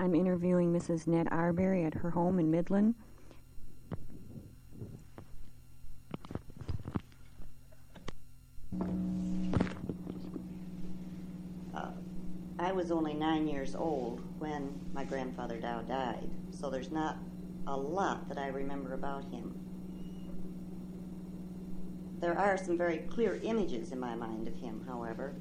I'm interviewing Mrs. Ned Arbery at her home in Midland. I was only 9 years old when my grandfather Dow died, so there's not a lot that I remember about him. There are some very clear images in my mind of him, however.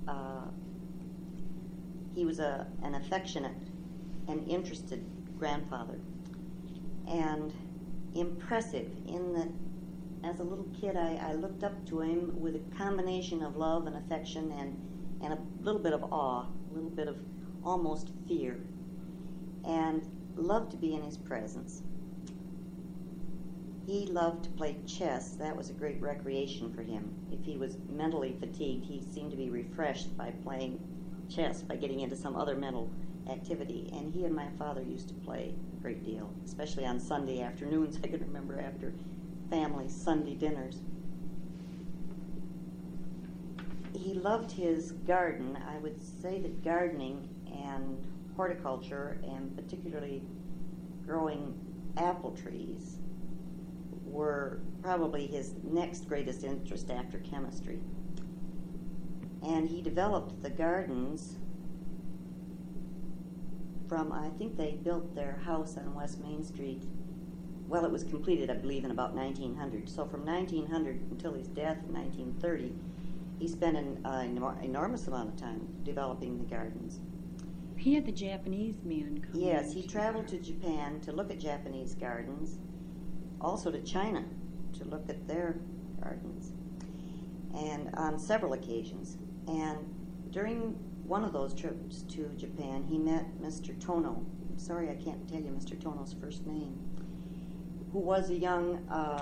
He was an affectionate and interested grandfather, and impressive in that as a little kid I looked up to him with a combination of love and affection and a little bit of awe, a little bit of almost fear, and loved to be in his presence. He loved to play chess. That was a great recreation for him. If he was mentally fatigued, he seemed to be refreshed by playing chess, by getting into some other mental activity. And he and my father used to play a great deal, especially on Sunday afternoons. I can remember after family Sunday dinners. He loved his garden. I would say that gardening and horticulture, and particularly growing apple trees, were probably his next greatest interest after chemistry. And he developed the gardens from, I think they built their house on West Main Street. Well, it was completed, I believe, in about 1900. So from 1900 until his death in 1930, he spent an enormous amount of time developing the gardens. He had the Japanese man come. Yes, he traveled to Japan to look at Japanese gardens, also to China to look at their gardens, and on several occasions. And during one of those trips to Japan, he met Mr. Tono. I'm sorry I can't tell you Mr. Tono's first name, who was a young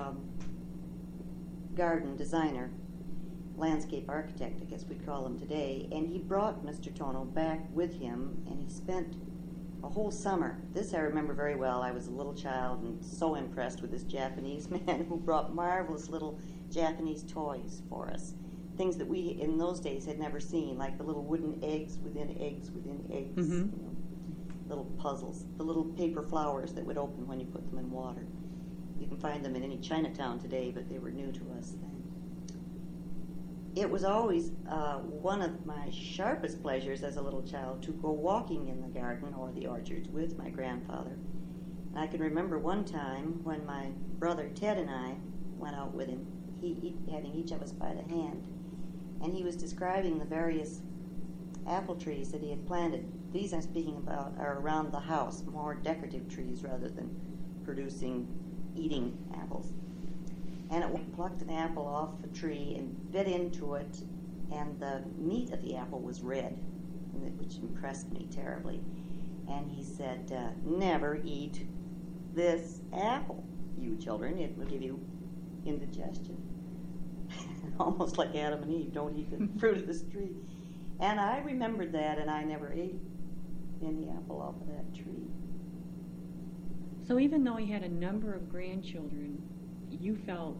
garden designer, landscape architect, I guess we'd call him today, and he brought Mr. Tono back with him, and he spent a whole summer. This I remember very well. I was a little child and so impressed with this Japanese man who brought marvelous little Japanese toys for us. Things that we in those days had never seen, like the little wooden eggs within eggs within eggs, Mm-hmm. you know, little puzzles, the little paper flowers that would open when you put them in water. You can find them in any Chinatown today, but they were new to us then. It was always one of my sharpest pleasures as a little child to go walking in the garden or the orchards with my grandfather. And I can remember one time when my brother Ted and I went out with him, having each of us by the hand, and he was describing the various apple trees that he had planted. These I'm speaking about are around the house, more decorative trees rather than producing, eating apples. And it plucked an apple off a tree and bit into it, and the meat of the apple was red, which impressed me terribly. And he said, never eat this apple, you children. It will give you indigestion. Almost like Adam and Eve, don't eat the fruit of this tree. And I remembered that, and I never ate any apple off of that tree. So even though he had a number of grandchildren, you felt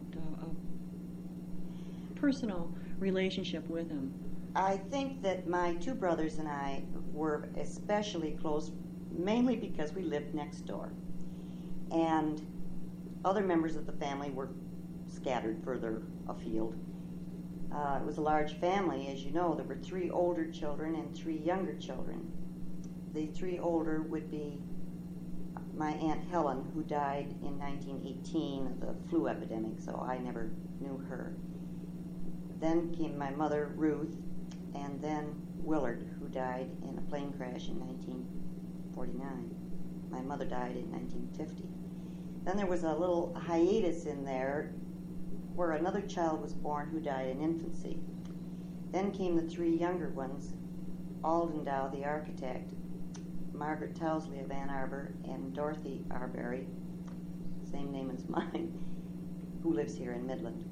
a personal relationship with him. I think that my two brothers and I were especially close, mainly because we lived next door. And other members of the family were scattered further afield. It was a large family, as you know. There were 3 older children and 3 younger children. The 3 older would be my Aunt Helen, who died in 1918 of the flu epidemic, so I never knew her. Then came my mother, Ruth, and then Willard, who died in a plane crash in 1949. My mother died in 1950. Then there was a little hiatus in there where another child was born who died in infancy. Then came the 3 younger ones, Alden Dow, the architect, Margaret Towsley of Ann Arbor, and Dorothy Arbery, same name as mine, who lives here in Midland.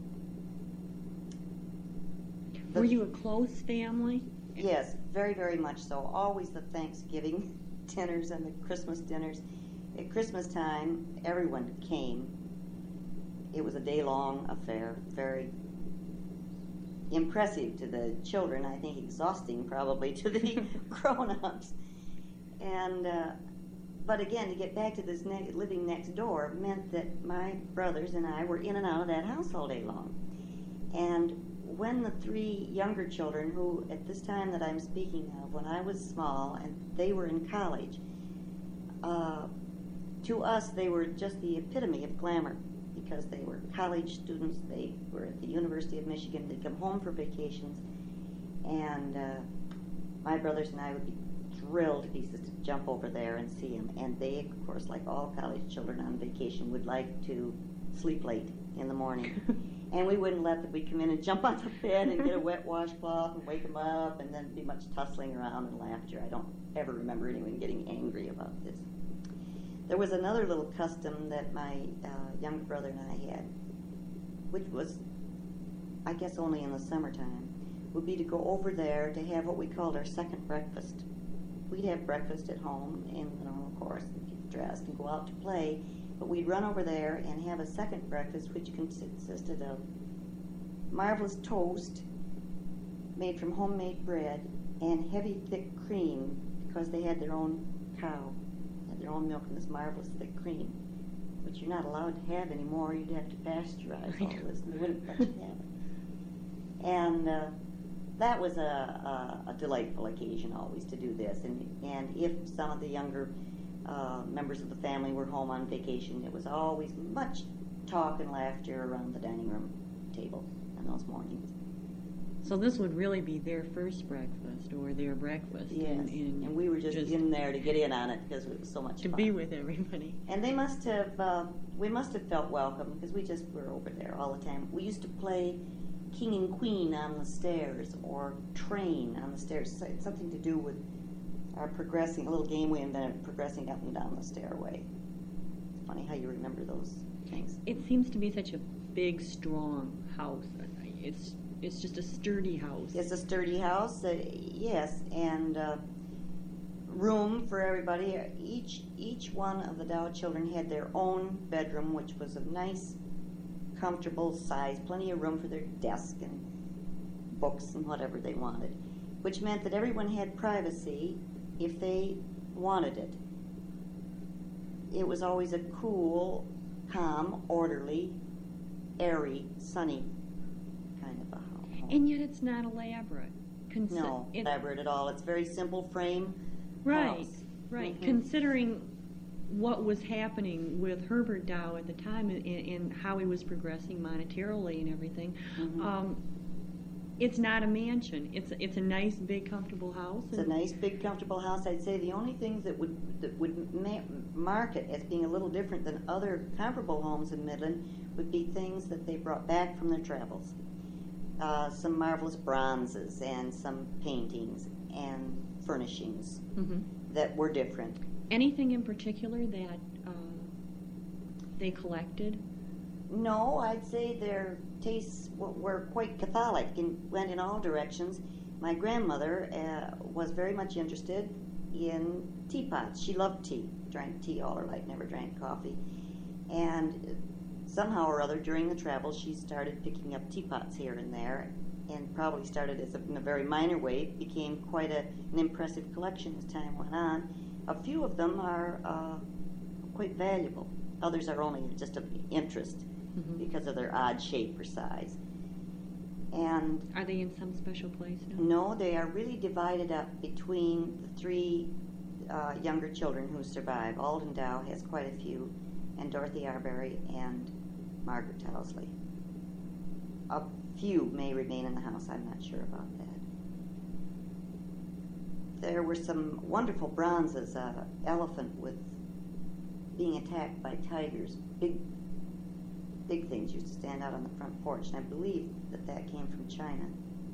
Were you a close family? Yes, very, very much so. Always the Thanksgiving dinners and the Christmas dinners. At Christmas time, everyone came. It was a day-long affair, very impressive to the children, I think exhausting probably to the grown-ups. And But again, to get back to this living next door meant that my brothers and I were in and out of that house all day long. And when the three younger children, who at this time that I'm speaking of, when I was small and they were in college, to us they were just the epitome of glamour, because they were college students. They were at the University of Michigan. They'd come home for vacations, and my brothers and I would be thrilled to pieces to jump over there and see them. And they, of course, like all college children on vacation, would like to sleep late in the morning. And we wouldn't let them. We'd come in and jump on the bed and get a wet washcloth and wake them up, and then be much tussling around and laughter. I don't ever remember anyone getting angry about this. There was another little custom that my younger brother and I had, which was, I guess, only in the summertime, would be to go over there to have what we called our second breakfast. We'd have breakfast at home in the normal course, and get dressed and go out to play, but we'd run over there and have a second breakfast, which consisted of marvelous toast made from homemade bread and heavy, thick cream, because they had their own cow, had their own milk, and this marvelous thick cream, which you're not allowed to have anymore. You'd have to pasteurize all this, and they wouldn't let you have it. And that was a delightful occasion always to do this. And if some of the younger members of the family were home on vacation, it was always much talk and laughter around the dining room table on those mornings. So this would really be their first breakfast, or their breakfast. Yes, and we were just in there to get in on it because it was so much fun. To be with everybody. And they must have, we must have felt welcome, because we just were over there all the time. We used to play King and Queen on the stairs, or Train on the stairs. It's something to do with our progressing, a little game we invented, progressing up and down the stairway. It's funny how you remember those things. It seems to be such a big, strong house. It's just a sturdy house. It's a sturdy house, yes, and room for everybody. Each one of the Dow children had their own bedroom, which was a nice, comfortable size, plenty of room for their desk and books and whatever they wanted, which meant that everyone had privacy if they wanted it. It was always a cool, calm, orderly, airy, sunny kind of a home. And yet it's not elaborate. No, elaborate at all. It's very simple frame house. Right. Mm-hmm. Considering what was happening with Herbert Dow at the time, and how he was progressing monetarily and everything, Mm-hmm. It's not a mansion. It's a nice, big, comfortable house. It's a nice, big, comfortable house. I'd say the only things that would mark it as being a little different than other comparable homes in Midland would be things that they brought back from their travels. Some marvelous bronzes and some paintings and furnishings that were different. Anything in particular that they collected? No, I'd say their tastes were quite Catholic and went in all directions. My grandmother was very much interested in teapots. She loved tea, drank tea all her life, never drank coffee. And somehow or other during the travels, she started picking up teapots here and there, and probably started in a very minor way, became quite an impressive collection as time went on. A few of them are quite valuable. Others are only just of interest because of their odd shape or size. And are they in some special place now? no, they are really divided up between the three younger children who survive. Alden Dow has quite a few, and Dorothy Arbery and Margaret Towsley. A few may remain in the house. I'm not sure about that. There were some wonderful bronzes. Elephant with being attacked by tigers. Big things used to stand out on the front porch, and I believe that came from China.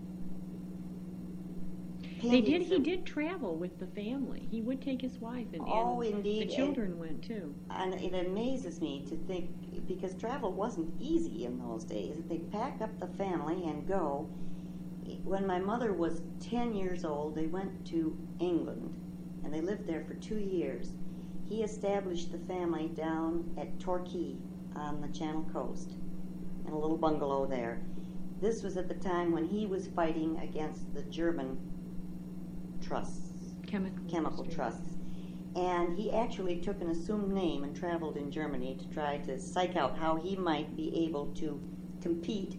He did travel with the family. He would take his wife, and indeed. The children went too. And it amazes me to think, because travel wasn't easy in those days. They'd pack up the family and go. When my mother was 10 years old, they went to England, and they lived there for 2 years. He established the family down at Torquay on the Channel Coast, in a little bungalow there. This was at the time when he was fighting against the German trusts, chemical trusts. And he actually took an assumed name and traveled in Germany to try to psych out how he might be able to compete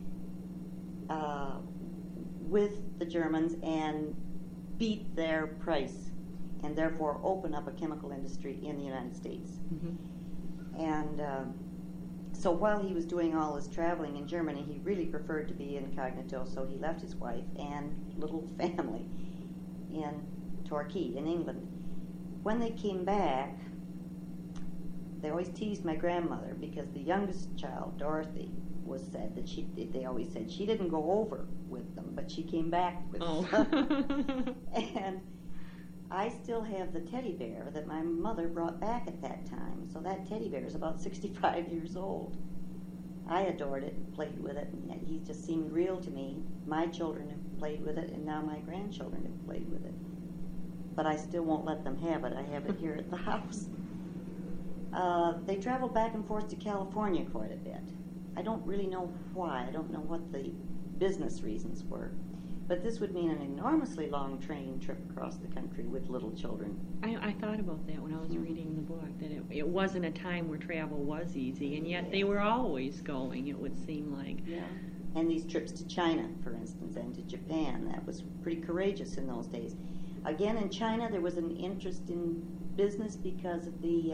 with the Germans and beat their price, and therefore open up a chemical industry in the United States. Mm-hmm. And so while he was doing all his traveling in Germany, he really preferred to be incognito, so he left his wife and little family in Torquay, in England. When they came back, they always teased my grandmother because the youngest child, Dorothy, was said that they always said she didn't go over with them, but she came back with them. And I still have the teddy bear that my mother brought back at that time. So that teddy bear is about 65 years old. I adored it and played with it, and he just seemed real to me. My children have played with it, and now my grandchildren have played with it. But I still won't let them have it. I have it here at the house. They traveled back and forth to California quite a bit. I don't really know why. I don't know what the business reasons were. But this would mean an enormously long train trip across the country with little children. I thought about that when I was reading the book, that it wasn't a time where travel was easy, and yet they were always going, it would seem like. Yeah. And these trips to China, for instance, and to Japan, that was pretty courageous in those days. Again, in China, there was an interest in business because of the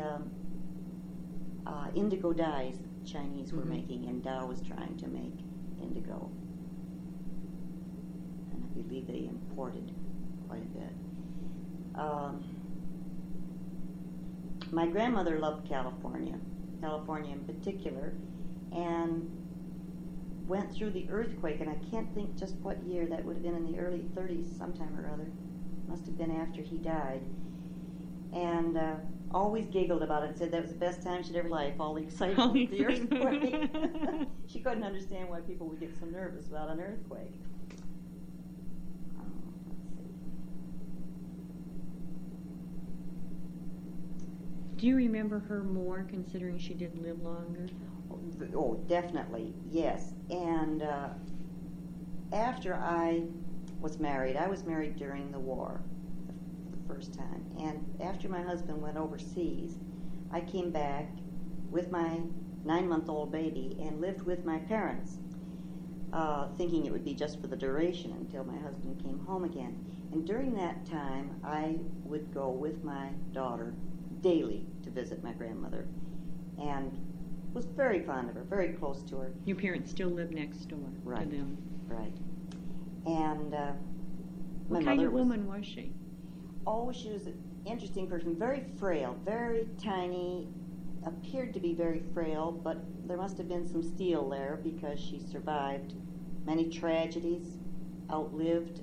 indigo dyes that the Chinese were making, and Dow was trying to make indigo. And I believe they imported quite a bit. My grandmother loved California in particular, and went through the earthquake, and I can't think just what year. That would have been in the early 30s sometime or other. Must have been after he died. And always giggled about it and said that was the best time she'd ever life, all the excitement of the earthquake. She couldn't understand why people would get so nervous about an earthquake. Let's see. Do you remember her more, considering she did live longer? Oh, definitely, yes. And after I was married during the war, the first time. And after my husband went overseas, I came back with my 9-month-old baby and lived with my parents, thinking it would be just for the duration until my husband came home again. And during that time, I would go with my daughter daily to visit my grandmother, and was very fond of her, very close to her. Your parents still live next door to them. Right. And what kind of woman was she? Oh, she was an interesting person, very frail, very tiny, appeared to be very frail, but there must have been some steel there because she survived many tragedies, outlived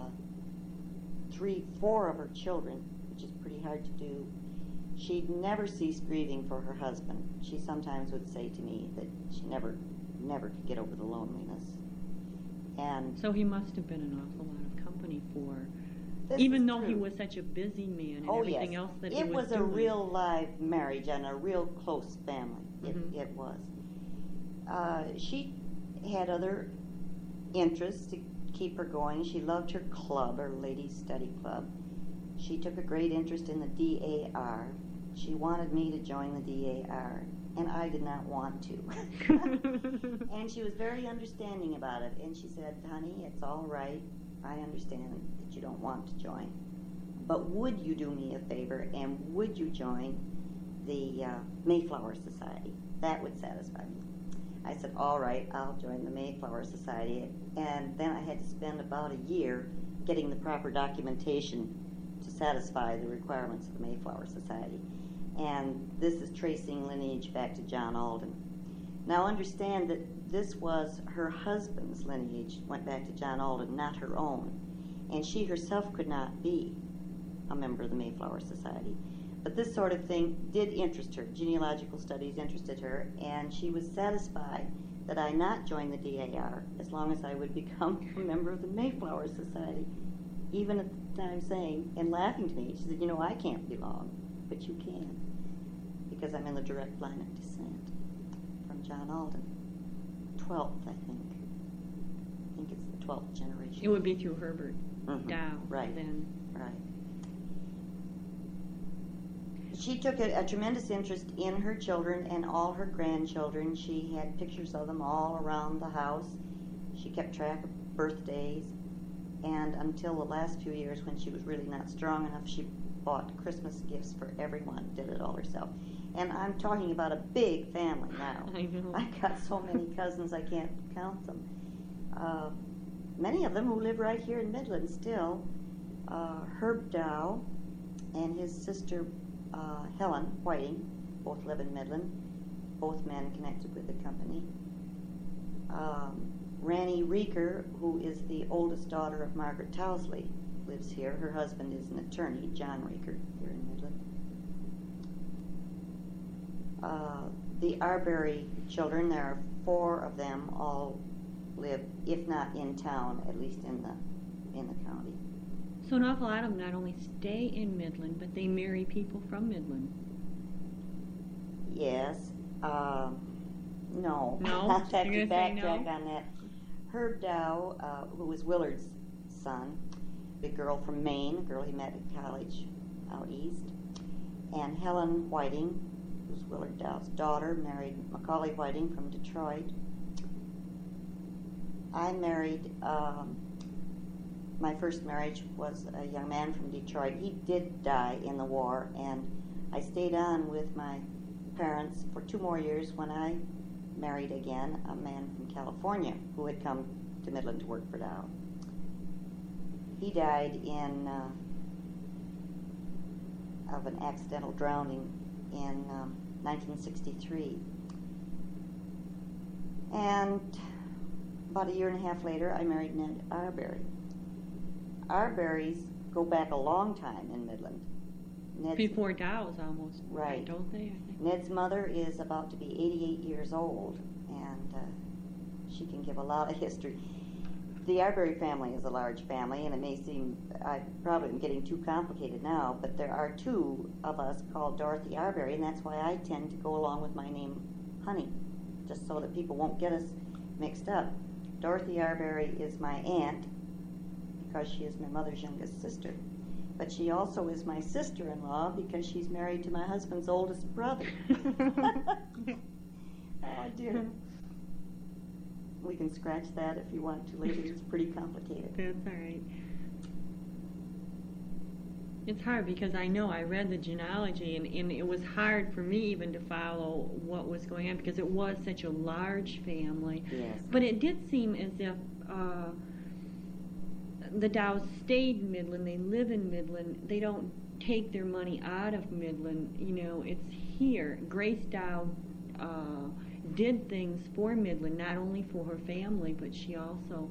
3-4 of her children, which is pretty hard to do. She'd never ceased grieving for her husband. She sometimes would say to me that she never could get over the loneliness. And so he must have been an awful lot of company for her, even though he was such a busy man and everything else that he was doing. It was a real live marriage and a real close family. It was. She had other interests to keep her going. She loved her club, her ladies' study club. She took a great interest in the DAR. She wanted me to join the DAR, and I did not want to. And she was very understanding about it, and she said, honey, it's all right. I understand that you don't want to join. But would you do me a favor, and would you join the Mayflower Society? That would satisfy me. I said, all right, I'll join the Mayflower Society. And then I had to spend about a year getting the proper documentation to satisfy the requirements of the Mayflower Society. And this is tracing lineage back to John Alden. Now understand that this was her husband's lineage, went back to John Alden, not her own. And she herself could not be a member of the Mayflower Society. But this sort of thing did interest her. Genealogical studies interested her, and she was satisfied that I not join the DAR as long as I would become a member of the Mayflower Society. Even at the time saying, and laughing to me, she said, I can't belong, but you can, because I'm in the direct line of descent from John Alden. 12th, I think. I think it's the 12th generation. It would be through Herbert Dow. Right. Then. Right. She took a tremendous interest in her children and all her grandchildren. She had pictures of them all around the house. She kept track of birthdays. And until the last few years when she was really not strong enough, she bought Christmas gifts for everyone, did it all herself. And I'm talking about a big family now. I know. I've got so many cousins I can't count them. Many of them who live right here in Midland still. Herb Dow and his sister Helen Whiting both live in Midland, both men connected with the company. Ranny Reeker, who is the oldest daughter of Margaret Towsley, lives here. Her husband is an attorney, John Reeker, here in Midland. The Arbery children, there are 4 of them, all live, if not in town, at least in the county. So an awful lot of them not only stay in Midland, but they marry people from Midland. Yes. No. No? I'll have to You're gonna say backtrack no? on that. Herb Dow, who was Willard's son, the girl from Maine, a girl he met at college out east, and Helen Whiting, who's Willard Dow's daughter, married Macaulay Whiting from Detroit. I married, my first marriage was a young man from Detroit. He did die in the war, and I stayed on with my parents for 2 more years when I married again a man from California who had come to Midland to work for Dow. He died of an accidental drowning in 1963. And about a year and a half later, I married Ned Arbery. Arbery's go back a long time in Midland. Before Dow's almost, Right. don't they? I think. Ned's mother is about to be 88 years old, and she can give a lot of history. The Arbery family is a large family, and it may seem I probably am getting too complicated now, but there are 2 of us called Dorothy Arbery, and that's why I tend to go along with my name, Honey, just so that people won't get us mixed up. Dorothy Arbery is my aunt because she is my mother's youngest sister. But she also is my sister-in-law because she's married to my husband's oldest brother. Oh, dear. We can scratch that if you want to later. It's pretty complicated. That's all right. It's hard because I know I read the genealogy and it was hard for me even to follow what was going on because it was such a large family. Yes. But it did seem as if the Dows stayed in Midland. They live in Midland. They don't take their money out of Midland. You know, it's here. Grace Dow did things for Midland, not only for her family, but she also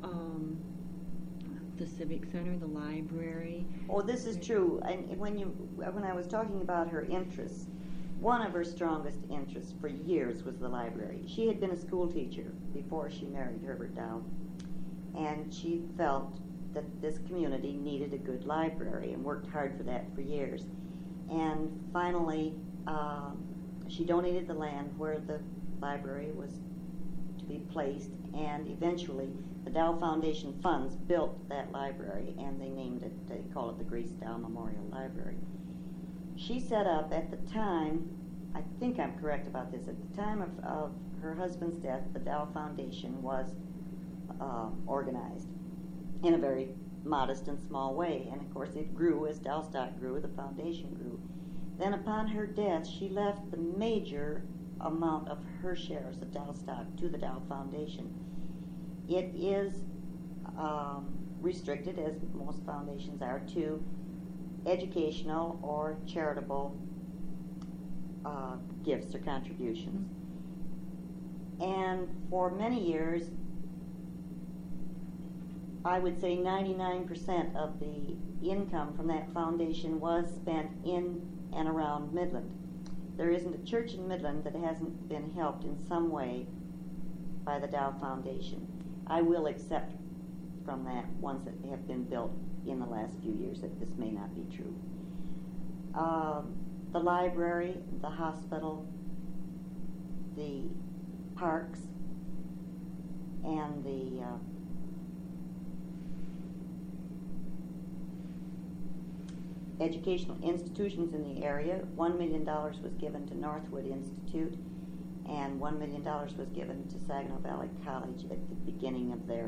the Civic Center, the library. Oh, this is true. And when I was talking about her interests, one of her strongest interests for years was the library. She had been a school teacher before she married Herbert Dow, and she felt that this community needed a good library and worked hard for that for years. And finally, she donated the land where the library was to be placed, and eventually the Dow Foundation funds built that library, and they named it, they call it the Grace Dow Memorial Library. She set up at the time, I think I'm correct about this, at the time of her husband's death, the Dow Foundation was organized in a very modest and small way, and of course it grew as Dow stock grew, the foundation grew. Then upon her death, she left the major amount of her shares of Dow stock to the Dow Foundation. It is restricted, as most foundations are, to educational or charitable gifts or contributions. And for many years, I would say 99% of the income from that foundation was spent in and around Midland. There isn't a church in Midland that hasn't been helped in some way by the Dow Foundation. I will accept from that ones that have been built in the last few years that this may not be true. The library, the hospital, the parks, and educational institutions in the area. $1 million was given to Northwood Institute, and $1 million was given to Saginaw Valley College at the beginning of their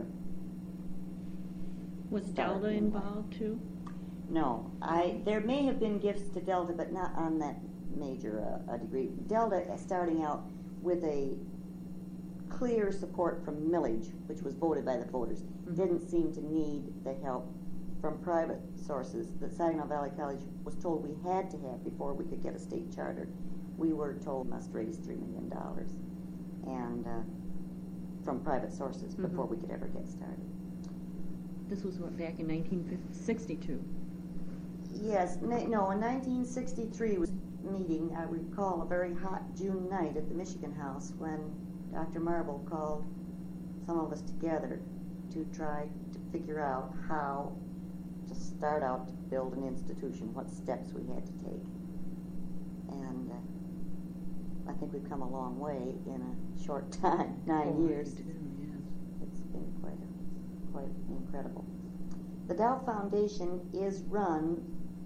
Was start Delta in life. involved too? No, there may have been gifts to Delta, but not on that major degree. Delta starting out with a clear support from millage, which was voted by the voters, didn't seem to need the help from private sources that Saginaw Valley College was told we had to have before we could get a state charter. We were told must raise $3 million and from private sources before we could ever get started. This was what, back in 1962? Yes, no, in 1963 was a meeting, I recall, a very hot June night at the Michigan House when Dr. Marble called some of us together to try to figure out how to start out to build an institution, what steps we had to take. And I think we've come a long way in a short time, 9 years. It's been quite incredible. The Dow Foundation is run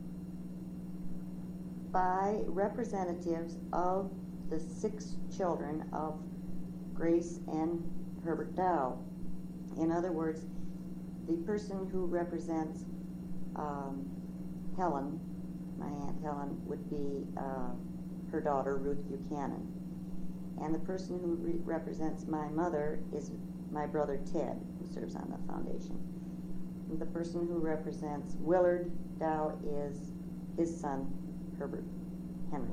by representatives of the 6 children of Grace and Herbert Dow. In other words, the person who represents Helen, my Aunt Helen, would be her daughter, Ruth Buchanan. And the person who represents my mother is my brother Ted, who serves on the foundation. And the person who represents Willard Dow is his son, Herbert Henry.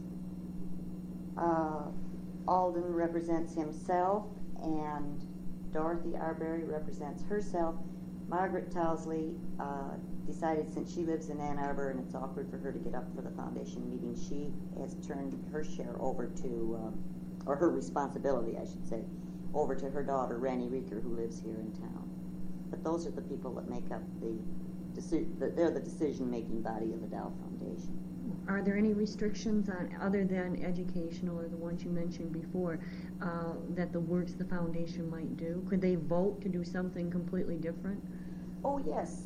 Alden represents himself, and Dorothy Arbery represents herself. Margaret Towsley decided, since she lives in Ann Arbor and it's awkward for her to get up for the foundation meeting, she has turned her share over to, or her responsibility, I should say, over to her daughter, Ranny Reeker, who lives here in town. But those are the people that make up they're the decision-making body of the Dow Foundation. Are there any restrictions on, other than educational or the ones you mentioned before, that the works the foundation might do? Could they vote to do something completely different? Oh, yes.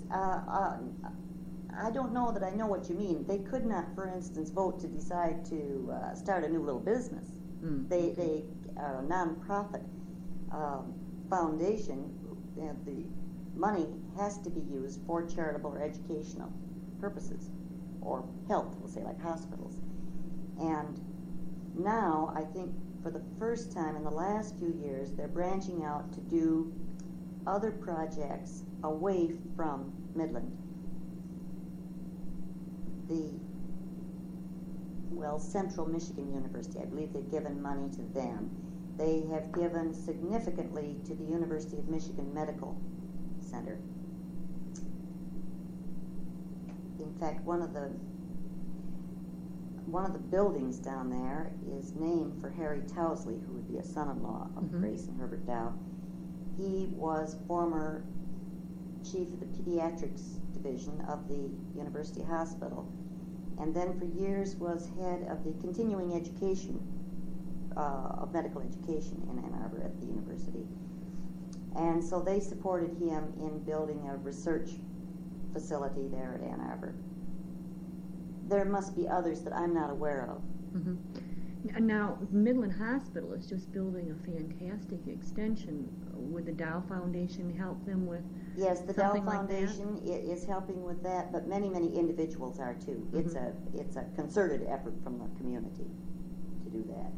I don't know that I know what you mean. They could not, for instance, vote to decide to start a new little business. They are a non-profit foundation. The money has to be used for charitable or educational purposes, or health, we'll say, like hospitals. And now, I think for the first time in the last few years, they're branching out to do other projects away from Midland. Central Michigan University, I believe they've given money to them. They have given significantly to the University of Michigan Medical Center. In fact, one of the buildings down there is named for Harry Towsley, who would be a son-in-law of Grace and Herbert Dow. He was former chief of the pediatrics division of the University Hospital, and then for years was head of the continuing education of medical education in Ann Arbor at the university. And so they supported him in building a research facility there at Ann Arbor. There must be others that I'm not aware of. Now, Midland Hospital is just building a fantastic extension. Would the Dow Foundation help them with Yes, the Dow something like Foundation is helping with that, but many individuals are too. It's a concerted effort from the community to do that.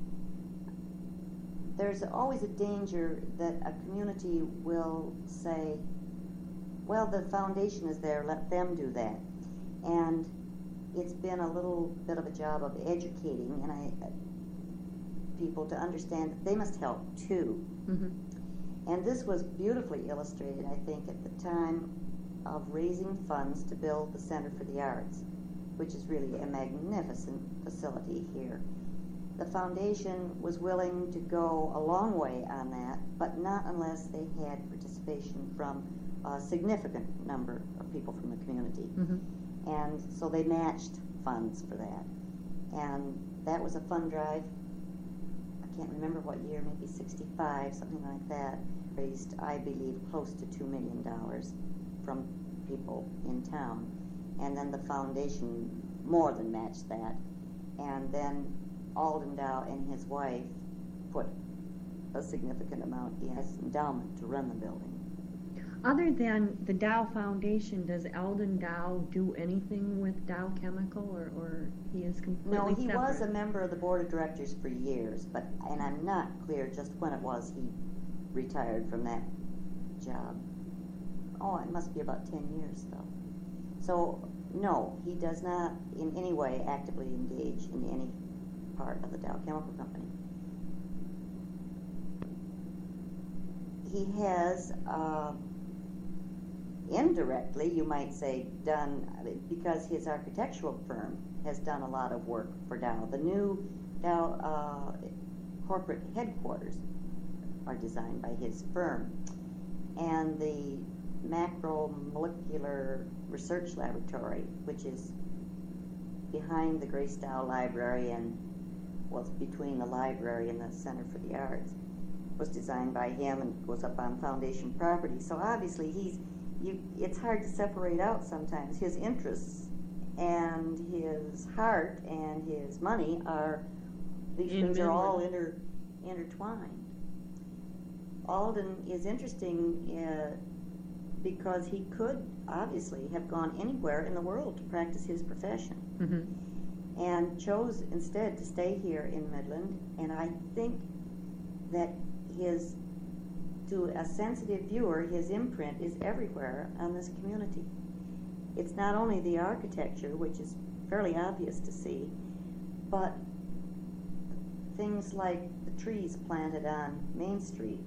There's always a danger that a community will say, well, the foundation is there, let them do that. And it's been a little bit of a job of educating people to understand that they must help too. And this was beautifully illustrated, I think, at the time of raising funds to build the Center for the Arts, which is really a magnificent facility here. The foundation was willing to go a long way on that, but not unless they had participation from a significant number of people from the community. And so they matched funds for that. And that was a fund drive. I can't remember what year, maybe 65, something like that. Raised, I believe, close to $2 million from people in town. and then the foundation more than matched that. And then Alden Dow and his wife put a significant amount in as endowment to run the building. Other than the Dow Foundation, does Alden Dow do anything with Dow Chemical, or he is completely No, he separate? was a member of the board of directors for years, and I'm not clear just when it was he retired from that job. Oh, it must be about 10 years though. So, no, he does not in any way actively engage in any part of the Dow Chemical Company. He has, indirectly, you might say, done, because his architectural firm has done a lot of work for Dow. The new Dow corporate headquarters are designed by his firm. And the macromolecular research laboratory, which is behind the Grace Dow Library and, well, it's between the library and the Center for the Arts, was designed by him and goes up on foundation property. So obviously it's hard to separate out sometimes. His interests and his heart and his money these things are all intertwined. Alden is interesting because he could obviously have gone anywhere in the world to practice his profession, and chose instead to stay here in Midland. And I think that to a sensitive viewer, his imprint is everywhere on this community. It's not only the architecture, which is fairly obvious to see, but things like the trees planted on Main Street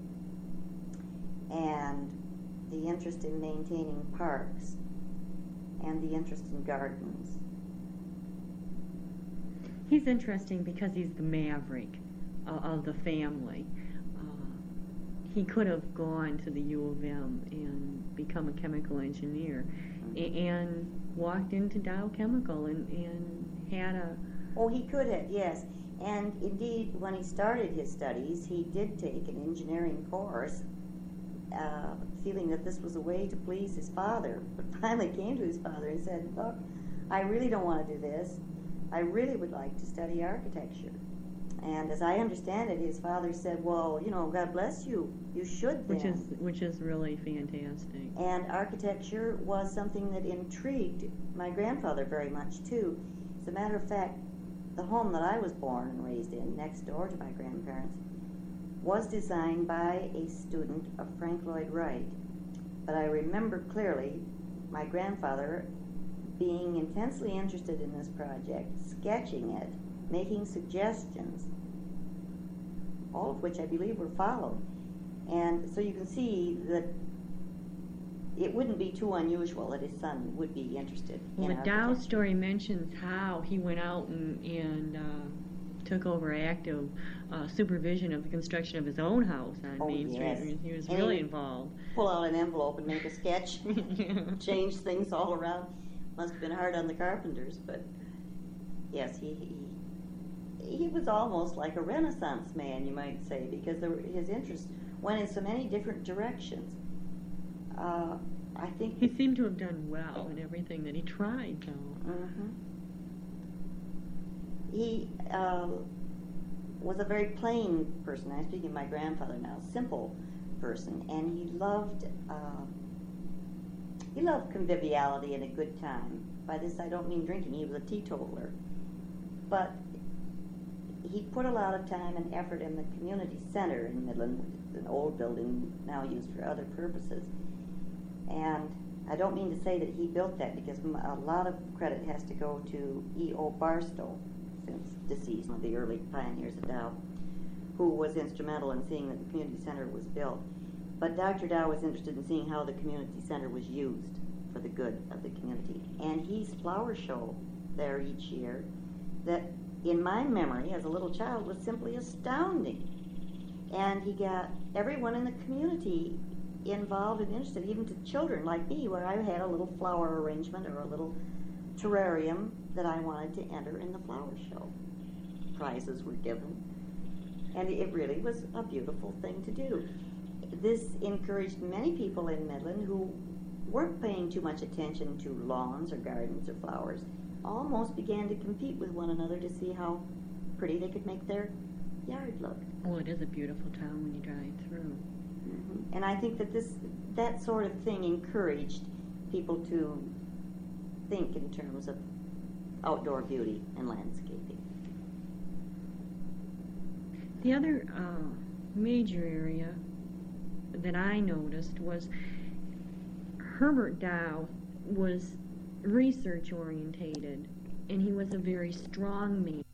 and the interest in maintaining parks and the interest in gardens. He's interesting because he's the maverick of the family. He could have gone to the U of M and become a chemical engineer, and walked into Dow Chemical and had a... Oh, he could have, yes. And indeed, when he started his studies, he did take an engineering course, feeling that this was a way to please his father, but finally came to his father and said, look, I really don't want to do this. I really would like to study architecture. And as I understand it, his father said, well, God bless you, you should then. Which is really fantastic. And architecture was something that intrigued my grandfather very much, too. As a matter of fact, the home that I was born and raised in, next door to my grandparents, was designed by a student of Frank Lloyd Wright. But I remember clearly my grandfather being intensely interested in this project, sketching it, making suggestions, all of which I believe were followed. And so you can see that it wouldn't be too unusual that his son would be interested in the Dow architecture. story mentions how he went out and took over active supervision of the construction of his own house on Main yes. Street. He was And really he would involved. Pull out an envelope and make a sketch, change things all around. Must have been hard on the carpenters, but yes, he was almost like a Renaissance man, you might say, because his interest went in so many different directions. I think he seemed to have done well in everything that he tried, though. He was a very plain person. I'm speaking of my grandfather now, simple person, and he loved conviviality and a good time. By this I don't mean drinking. He was a teetotaler, but he put a lot of time and effort in the community center in Midland, an old building now used for other purposes. And I don't mean to say that he built that, because a lot of credit has to go to E.O. Barstow, since deceased, one of the early pioneers of Dow, who was instrumental in seeing that the community center was built. But Dr. Dow was interested in seeing how the community center was used for the good of the community. And he's flower show there each year that, in my memory as a little child, was simply astounding. And he got everyone in the community involved and interested, even to children like me, where I had a little flower arrangement or a little terrarium that I wanted to enter in the flower show. Prizes were given. And it really was a beautiful thing to do. This encouraged many people in Midland who weren't paying too much attention to lawns or gardens or flowers almost began to compete with one another to see how pretty they could make their yard look. Oh, it is a beautiful town when you drive through. And I think that that sort of thing encouraged people to think in terms of outdoor beauty and landscaping. The other major area that I noticed was Herbert Dow was research orientated, and he was a very strong man.